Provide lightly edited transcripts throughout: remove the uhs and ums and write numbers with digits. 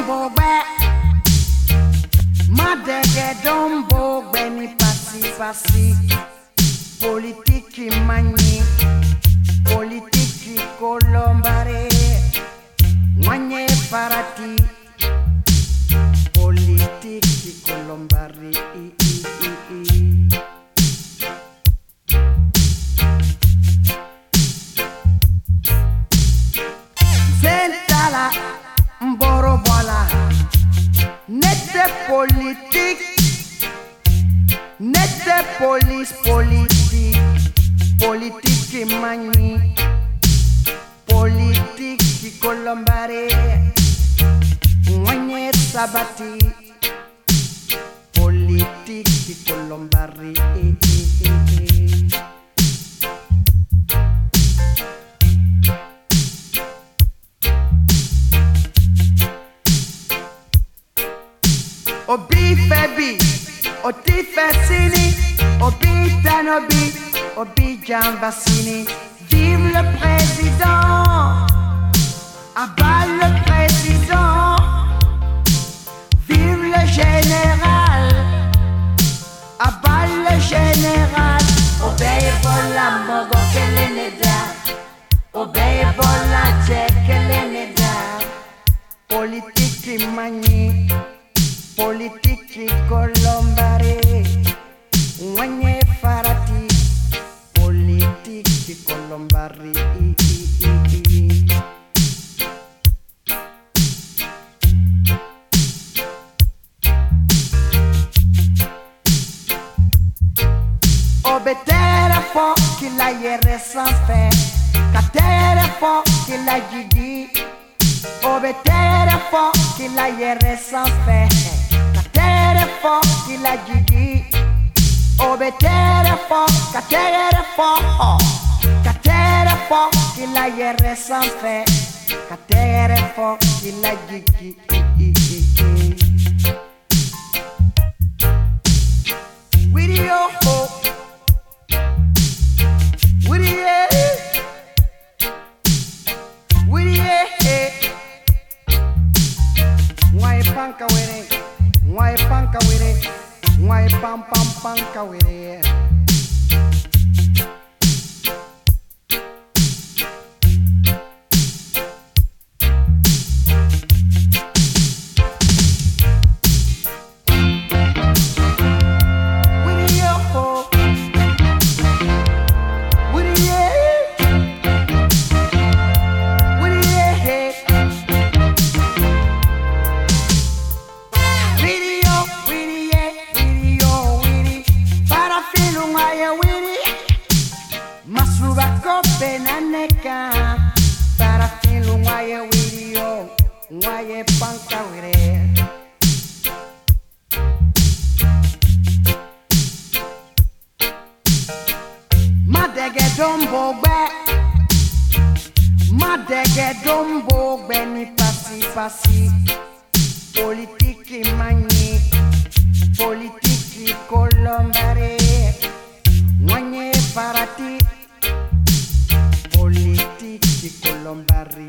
Bogbe, Madege Don Bogbe ni pasi. Politiki mani, politiki kolombare, Mwanye parati, politiki kolombare. Zentala mboro bola, nete politik, nete politiki mani, politiki kolombare, Mwanye sabati, politiki kolombare. Obi febi, oti fesini, obi tanobi, obi jambasini. Vive le président, abat le président. Vive le général, abat le général. Obey bola mogo keleneda, obey bola che keleneda. Politiki mani, politiki kolombare, Mwanye farati, politiki kolombare. Obetere fo ki la yere sans fe, katere fo ki la jigi. Obetere fo ki la yere sans fe, katere fo ki la jigi. Obetere fo, katere fo ki la yere sans fe, katere fo ki la jigi. Video ho, Why panka with it? Para filo waye video, waye panka wire. Madege Don Bogbe ni pasi. Politiki mani, politiki kolombare, Mwanye parati, politiki kolombare.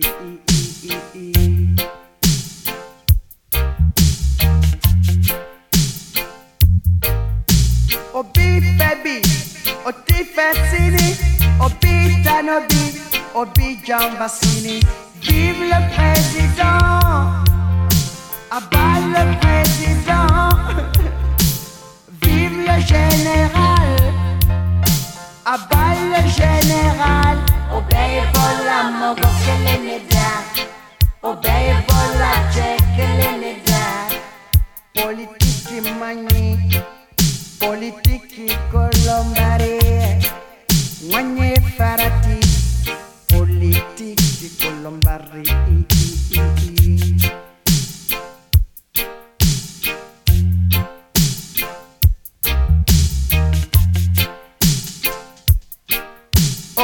Obi febi, oti fesini, obi tanobi, obi jambasini. Vive le président, abat le président. Vive le général, abat le général. Obey bola mogo keleneda, obey bola.